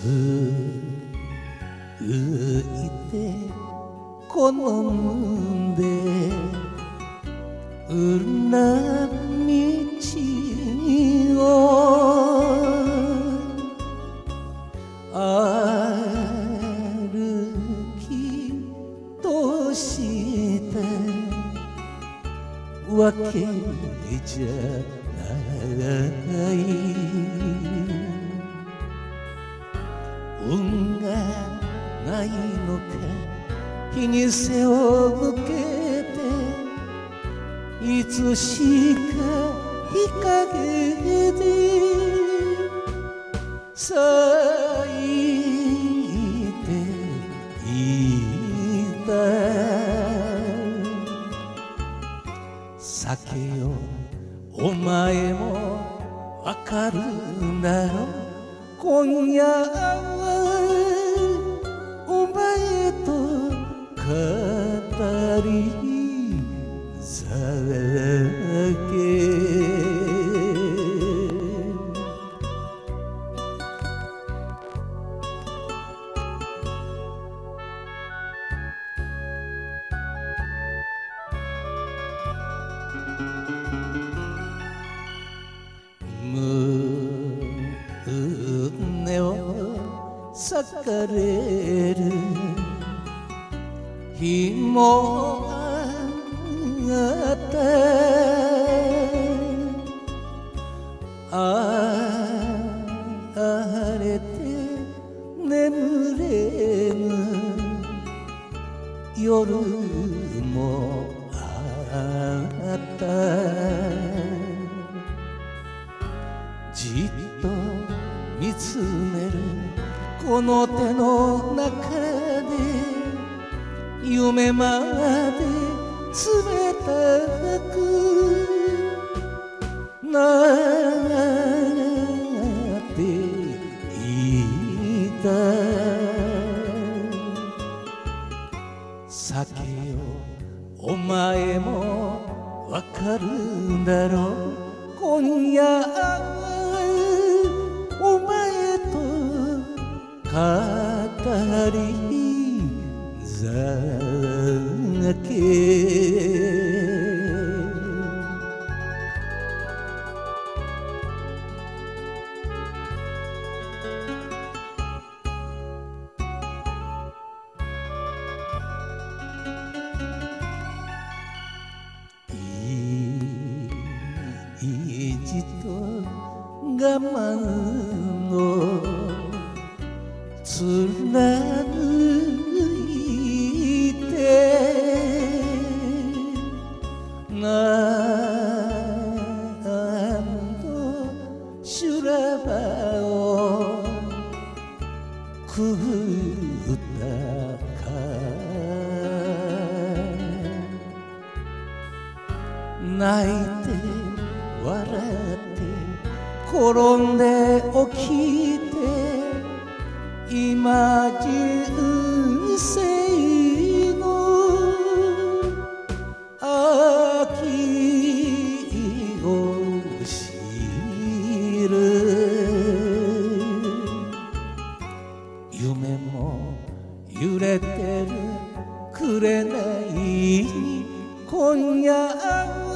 いて好んで裏道を歩きとしてわけじゃない運がないのか日に背を向けていつしか日陰で咲いていた酒よお前もわかるだろう今夜はお前と語り酒胸を裂かれる日もあった荒れて眠れぬ夜もあったじっと見つめるこの手の中で夢まで冷たくなっていた酒よお前もわかるだろう今夜お前と語り酒意地と我慢を貫いて何度修羅場をくぐったか泣いて笑って転んで起きて今人生の秋を知る夢も揺れてる紅今夜